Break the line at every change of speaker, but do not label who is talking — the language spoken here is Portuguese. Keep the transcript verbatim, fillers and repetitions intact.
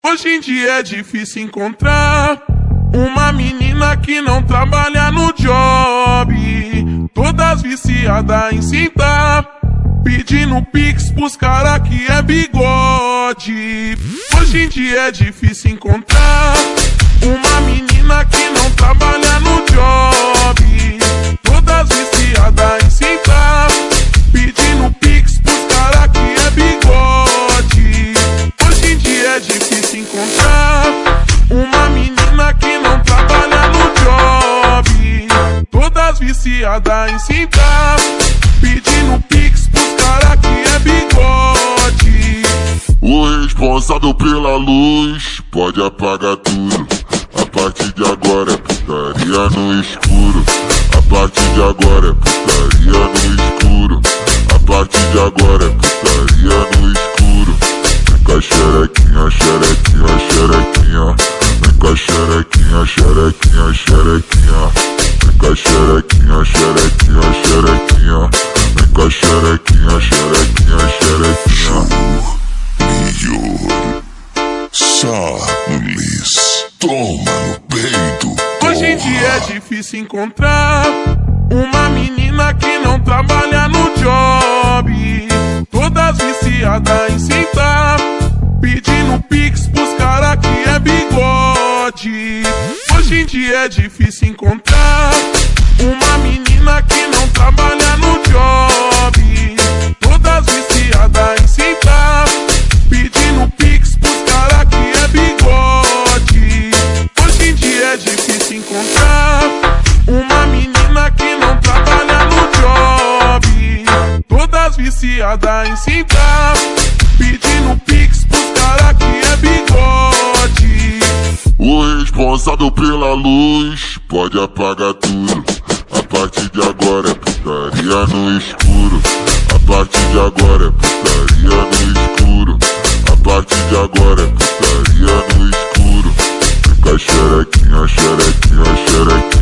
Hoje em dia é difícil encontrar uma menina que não trabalha no job, todas viciadas em sentar, pedindo pix pros cara que é bigode. Hoje em dia é difícil encontrar uma menina que não trabalha no job, todas viciadas em sentar, pedindo pix pros cara que é bigode. Hoje em dia é difícil encontrar uma menina que não trabalha no job, todas viciadas em sentar, pedindo pix pros cara que é bigode.
O responsável pela luz pode apagar tudo. A partir de agora é putaria no escuro. A partir de agora é putaria no escuro. A partir de agora é putaria no escuro. Vem com a xerequinha, xerequinha, xerequinha. Vem com a xerequinha, xerequinha, xerequinha. Vem com a xerequinha, xerequinha, xerequinha. Vem com a xerequinha, xerequinha, xerequinha.
Charles, toma no peito.
Hoje em dia é difícil encontrar uma menina que não trabalha no job, todas viciadas em sentar, pedindo pix pros cara que é bigode. Hoje em dia é difícil encontrar uma menina que não trabalha no job, todas viciadas em sentar, pedindo pix pros cara que é bigode. Hoje em dia é difícil encontrar uma menina que não trabalha no job, todas viciadas em sentar, pedindo pix pros cara que é bigode.
O responsável pela luz pode apagar tudo. A partir de agora é putaria no escuro. A partir de agora é putaria no escuro. A partir de agora é putaria no escuro. Vem com a xerequinha, xerequinha, xerequinha.